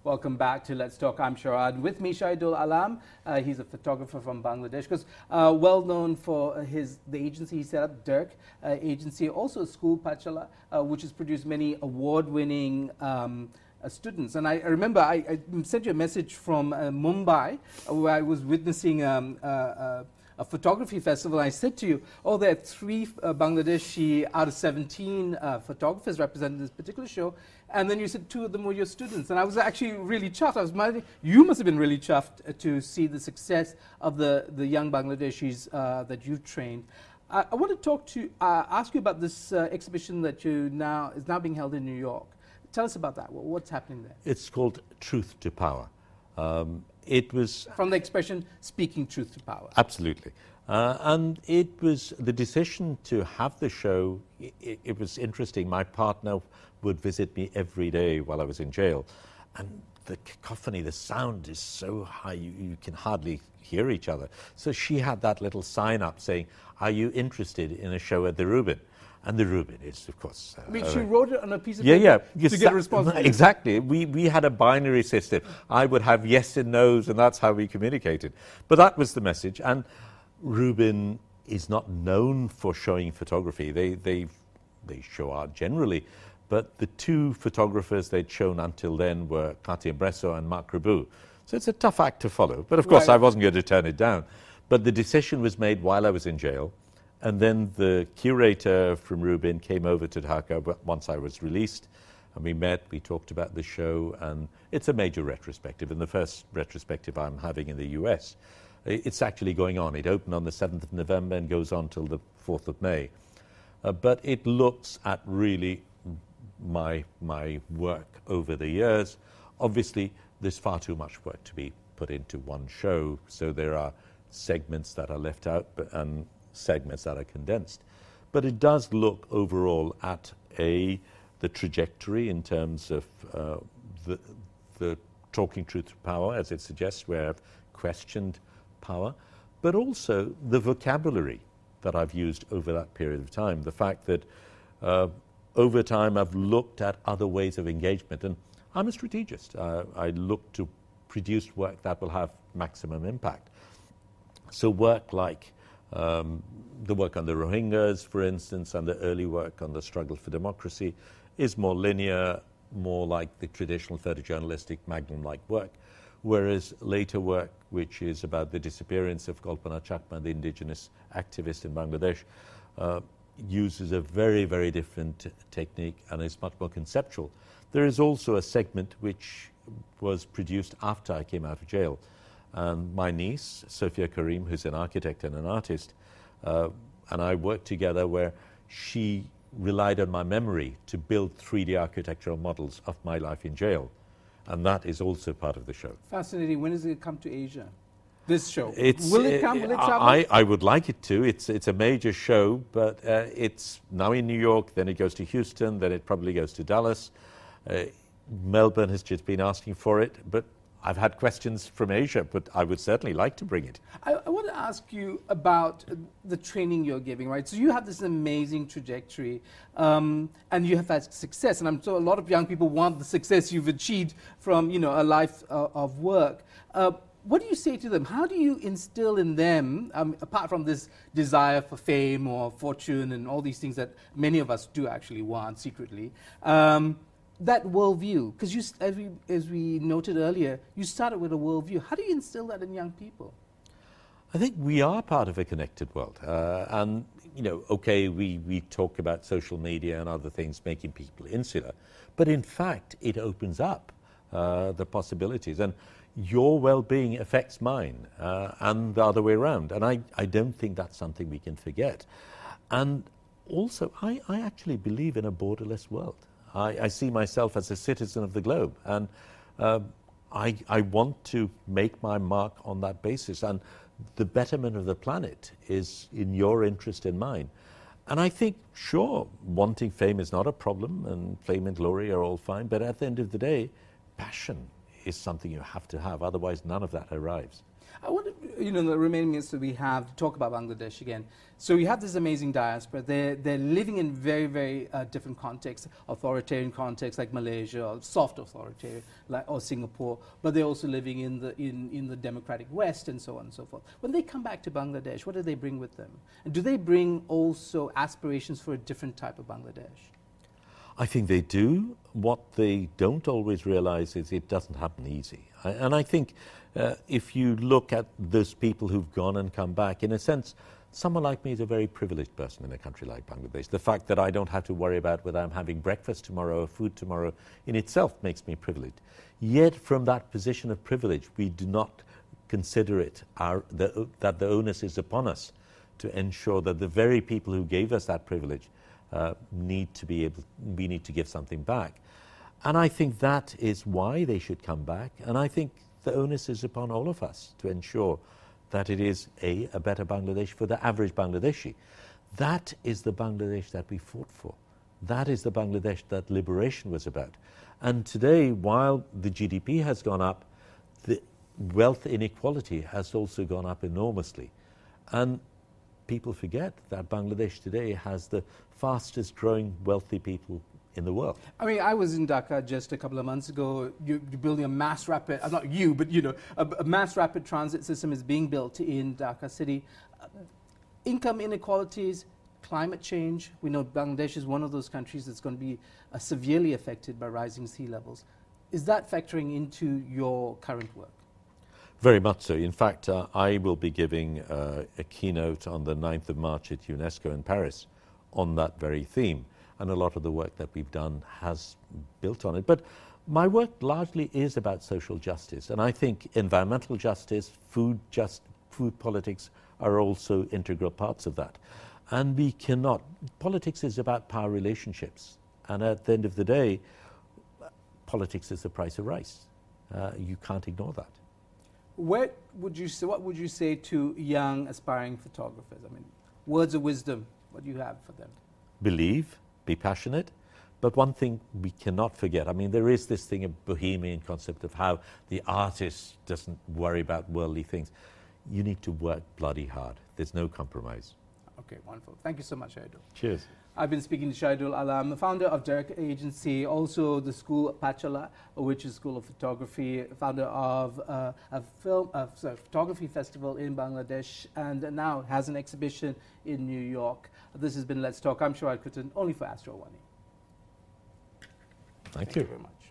Welcome back to Let's Talk. I'm Sharad. With me, Shahidul Alam. He's a photographer from Bangladesh, because well known for the agency he set up, Dirk Agency, also a school, Pachala, which has produced many award-winning students. And I remember I sent you a message from Mumbai, where I was witnessing a photography festival. I said to you, oh, there are 3 Bangladeshi out of 17 photographers represented in this particular show. And then you said 2 of them were your students. And I was actually really chuffed. You must have been really chuffed to see the success of the young Bangladeshis that you've trained. I want to ask you about this exhibition that is now being held in New York. Tell us about that. What's happening there? It's called Truth to Power. It was from the expression "speaking truth to power." Absolutely, and it was the decision to have the show. It was interesting. My partner would visit me every day while I was in jail, and the cacophony, the sound is so high you can hardly hear each other. So she had that little sign up saying, "Are you interested in a show at the Rubin?" And the Rubin is, of course... she wrote it on a piece of paper to get a response. Exactly. We had a binary system. I would have yes and no's, and that's how we communicated. But that was the message. And Rubin is not known for showing photography. They show art generally. But the 2 photographers they'd shown until then were Katia Bresso and Marc Rabu. So it's a tough act to follow. But of course, I wasn't going to turn it down. But the decision was made while I was in jail. And then the curator from Rubin came over to Dhaka once I was released, and we met, we talked about the show, and it's a major retrospective, and the first retrospective I'm having in the US. It's actually going on. It opened on the 7th of November and goes on till the 4th of May. But it looks at really my work over the years. Obviously, there's far too much work to be put into one show, so there are segments that are left out, and segments that are condensed. But it does look overall at the trajectory in terms of the talking truth to power, as it suggests, where I've questioned power, but also the vocabulary that I've used over that period of time. The fact that over time I've looked at other ways of engagement, and I'm a strategist. I look to produce work that will have maximum impact. So work like the work on the Rohingyas, for instance, and the early work on the struggle for democracy is more linear, more like the traditional photojournalistic Magnum-like work, whereas later work, which is about the disappearance of Kalpana Chakma, the indigenous activist in Bangladesh, uses a very, very different technique and is much more conceptual. There is also a segment which was produced after I came out of jail. And my niece, Sophia Karim, who's an architect and an artist, and I worked together where she relied on my memory to build 3D architectural models of my life in jail. And that is also part of the show. Fascinating. When does it come to Asia? This show? Will it come? Will it travel? I would like it to. It's a major show, but it's now in New York, then it goes to Houston, then it probably goes to Dallas. Melbourne has just been asking for it, but I've had questions from Asia, but I would certainly like to bring it. I want to ask you about the training you're giving, right? So you have this amazing trajectory, and you have had success, and I'm sure a lot of young people want the success you've achieved from, a life of work. What do you say to them? How do you instill in them, apart from this desire for fame or fortune and all these things that many of us do actually want secretly, that worldview? Because as we noted earlier, you started with a worldview. How do you instill that in young people? I think we are part of a connected world. And, okay, we talk about social media and other things making people insular, but in fact, it opens up the possibilities. And your well-being affects mine, and the other way around. And I don't think that's something we can forget. And also, I actually believe in a borderless world. I see myself as a citizen of the globe, and I want to make my mark on that basis. And the betterment of the planet is in your interest and mine. And I think, sure, wanting fame is not a problem, and fame and glory are all fine, but at the end of the day, passion is something you have to have, otherwise none of that arrives. I want to, the remaining minutes that we have to talk about Bangladesh again. So you have this amazing diaspora. They're living in very, very different contexts, authoritarian contexts like Malaysia, or soft authoritarian, or Singapore. But they're also living in the democratic West and so on and so forth. When they come back to Bangladesh, what do they bring with them? And do they bring also aspirations for a different type of Bangladesh? I think they do. What they don't always realize is it doesn't happen easy. And I think if you look at those people who've gone and come back, in a sense, someone like me is a very privileged person in a country like Bangladesh. The fact that I don't have to worry about whether I'm having breakfast tomorrow or food tomorrow in itself makes me privileged. Yet from that position of privilege, we do not consider it that the onus is upon us to ensure that the very people who gave us that privilege we need to give something back. And I think that is why they should come back. And I think the onus is upon all of us to ensure that it is a better Bangladesh for the average Bangladeshi. That is the Bangladesh that we fought for. That is the Bangladesh that liberation was about. And today, while the GDP has gone up, the wealth inequality has also gone up enormously. And people forget that Bangladesh today has the fastest growing wealthy people in the world. I mean, I was in Dhaka just a couple of months ago. You're building a mass rapid, not you, but a mass rapid transit system is being built in Dhaka city. Income inequalities, climate change. We know Bangladesh is one of those countries that's going to be severely affected by rising sea levels. Is that factoring into your current work? Very much so. In fact, I will be giving a keynote on the 9th of March at UNESCO in Paris on that very theme. And a lot of the work that we've done has built on it. But my work largely is about social justice. And I think environmental justice, food politics are also integral parts of that. And we cannot, politics is about power relationships. And at the end of the day, politics is the price of rice. You can't ignore that. What would you say to young aspiring photographers? I mean, words of wisdom, what do you have for them? Believe, be passionate. But one thing we cannot forget, I mean, there is this thing, a bohemian concept of how the artist doesn't worry about worldly things. You need to work bloody hard. There's no compromise. Okay, wonderful. Thank you so much, Shahidul. Cheers. I've been speaking to Shahidul Alam, the founder of Dirk Agency, also the school Pachala, which is School of Photography, founder of a photography festival in Bangladesh, and now has an exhibition in New York. This has been Let's Talk. I'm Sharad Kuttan, only for Astro One. Thank you Very much.